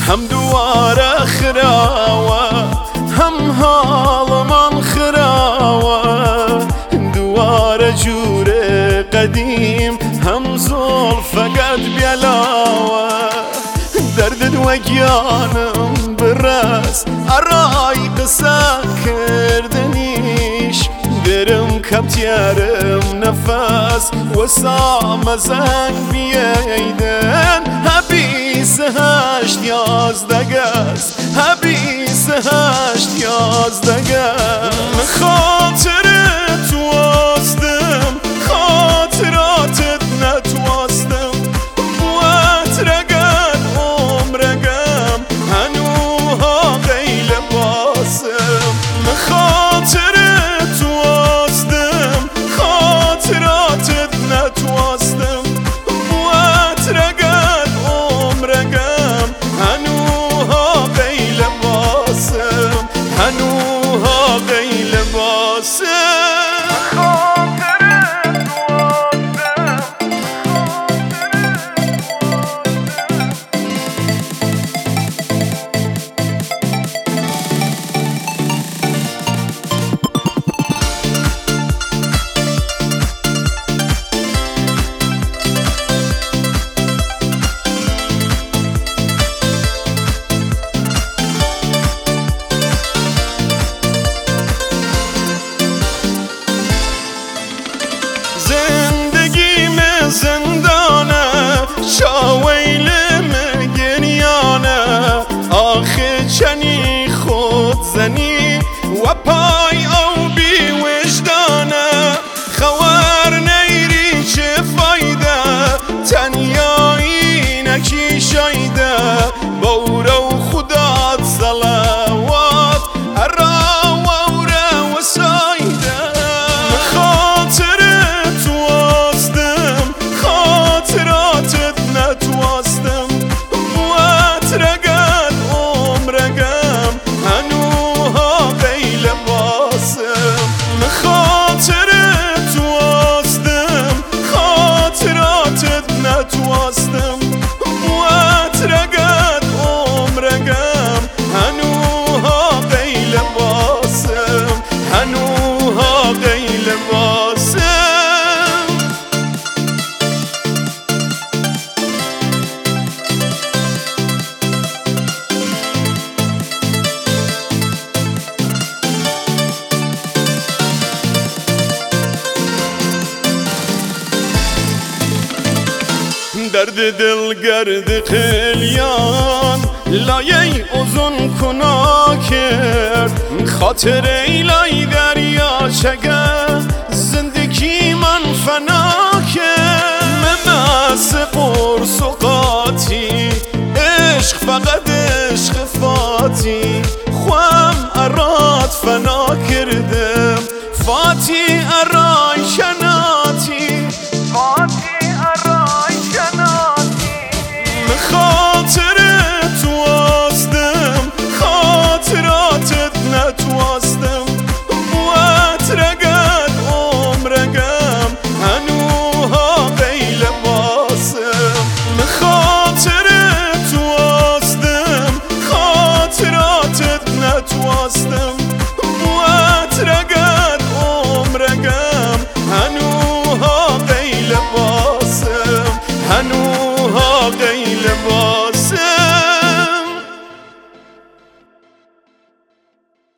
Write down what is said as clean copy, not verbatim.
هم دوارە خراوە هم حاڵمان خراوە دوارە جوورێ قەدیم هم زۆڵفەکەت بێلاوە دەردت وەگیانم بڕاست ئەڕای قسە کردنیش درم کەپتیارم نەفەس وەسا مەزەنگ بیەیدن هەبیست هەشت یازدە گەس هەبیست هەشت یازدە گەس خاترت وەستم خاتراتت نەتوەستم بووەت ڕەگەن عومرەکەم هەنووها قەیلە باسم خاترت وەستم خاتراتت نەتوەستم بووەت ڕەگەن عومرەکەم هەنووها قەیلە باسم هەنووها قەیلە باسم زندانه شاویلم گریانه آخه چنی خود زنی و پای او بی وجدانه خوار نیری چه فایده تنیایی نکی شایده بورو خدات صلوات ارا وورا و سایده خاطرت وستم خاطراتت نتوستم بووەت ڕەگەن عومرەکەم هەنووها قەیلە باسم خاطرت وستم خاطراتت نتوستم بووەت ڕەگەن عومرەکەم هەنووها قەیلە باسم هەنووها قەیلە باسم درد دل گرد قلیان لایه uzun کنا کرد خاطر ایلای دریا شگر زندگی من فنا کرد ممس قرص و قاطی عشق فقط عشق فاتی خوام ارات فنا کردم فاتی ارای شناتی فاتی ارای شناتی خاطرت وستم خاطراتت نتوستم بووەت ڕەگەن